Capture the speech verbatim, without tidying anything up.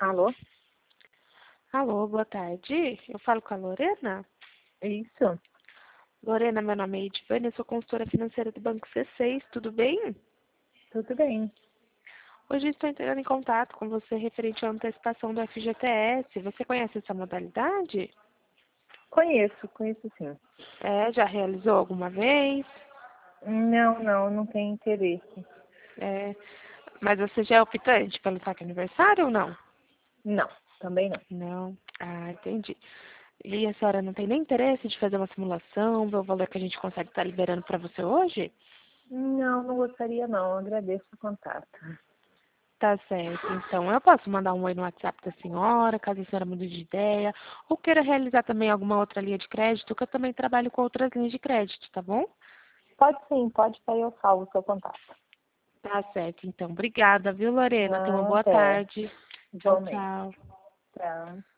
Alô? Alô, boa tarde. Eu falo com a Lorena? Isso, Lorena, meu nome é Edivânia, eu sou consultora financeira do Banco C seis, tudo bem? tudo bem. Hoje estou entrando em contato com você referente à antecipação do F G T S. Você conhece essa modalidade? Conheço, conheço sim. É, já realizou alguma vez? Não, não, não tenho interesse. É, mas você já é optante pelo saque aniversário ou não? Não, também não. Não. Ah, entendi. E a senhora não tem nem interesse de fazer uma simulação, ver o valor que a gente consegue estar liberando para você hoje? Não, não gostaria não. Agradeço o contato. Tá certo. Então, eu posso mandar um oi no WhatsApp da senhora, caso a senhora mude de ideia, ou queira realizar também alguma outra linha de crédito, que eu também trabalho com outras linhas de crédito, tá bom? Pode sim, pode sair, eu salvo o seu contato. Tá certo. Então, obrigada, viu, Lorena? Tenha uma Ah, boa até. tarde. Tchau, Igualmente. tchau. Tchau.